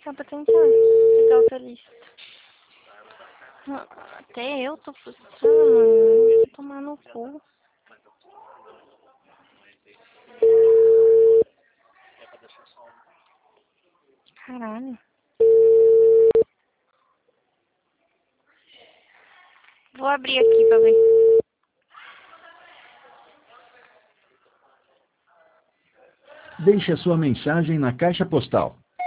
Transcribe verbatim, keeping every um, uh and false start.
deixar pra tentar pegar o lista. Até eu tô frustrada, mano. Vou tomar no cu. Caralho. Vou abrir aqui pra ver. Deixe a sua mensagem na caixa postal